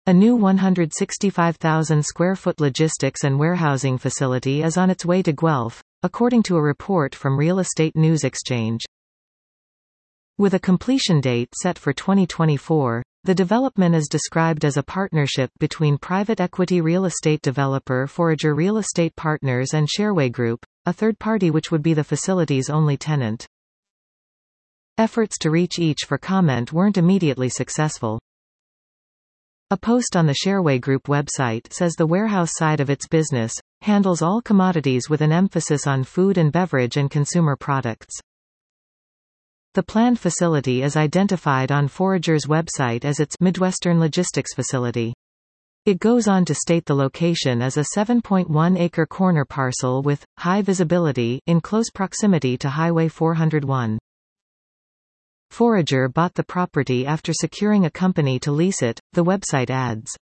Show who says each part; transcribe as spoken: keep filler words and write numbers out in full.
Speaker 1: A new one hundred sixty-five thousand square foot logistics and warehousing facility is on its way to Guelph, according to a report from Real Estate News Exchange. With a completion date set for twenty twenty-four, the development is described as a partnership between private equity real estate developer Forager Real Estate Partners and Shareway Group, a third party which would be the facility's only tenant. Efforts to reach each for comment weren't immediately successful. A post on the Shareway Group website says the warehouse side of its business handles all commodities with an emphasis on food and beverage and consumer products. The planned facility is identified on Forager's website as its Midwestern Logistics Facility. It goes on to state the location as a seven point one acre corner parcel with high visibility in close proximity to Highway four oh one. Forager bought the property after securing a company to lease it, the website adds.